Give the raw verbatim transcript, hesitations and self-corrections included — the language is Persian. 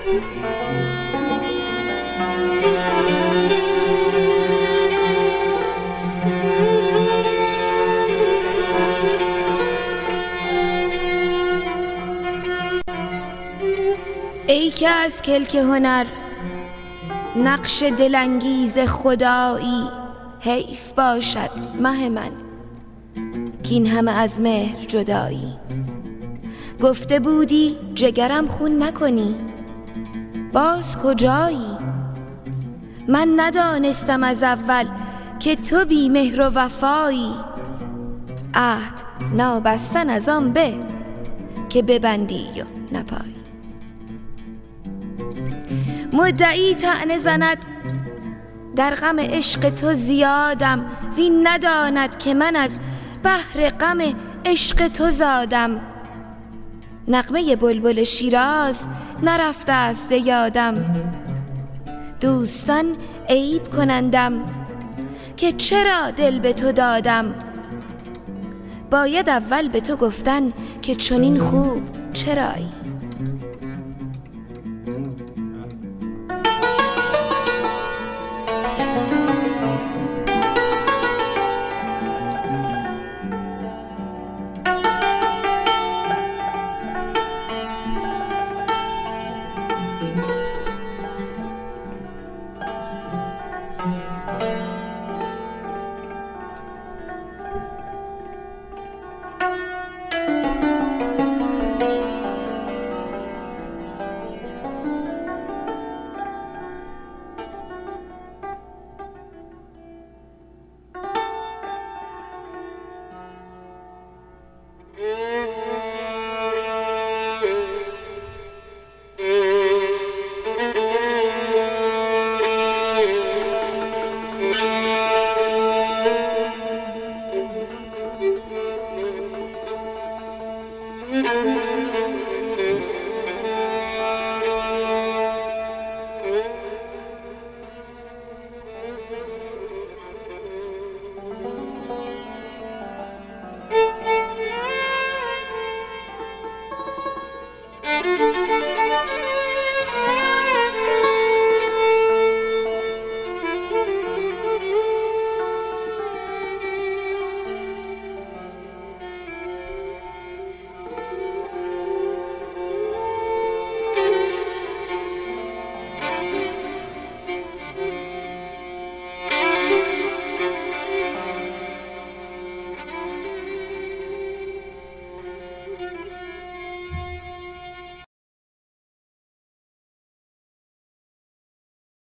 ای که از کلک هنر نقش دلانگیز خدایی، حیف باشد مه من کین همه از مهر جدایی. گفته بودی جگرم خون نکنی، باز کجایی؟ من ندانستم از اول که تو بی مهر و وفایی. عهد نابستن از آن به که ببندی و نپایی. مدعی طعنه زند در غم عشق تو زیادم، وین نداند که من از بحر غم عشق تو زادم. نغمه بلبل شیراز نرفته است یادم، دوستان عیب کنندم که چرا دل به تو دادم. باید اول به تو گفتن که چنین خوب چرایی.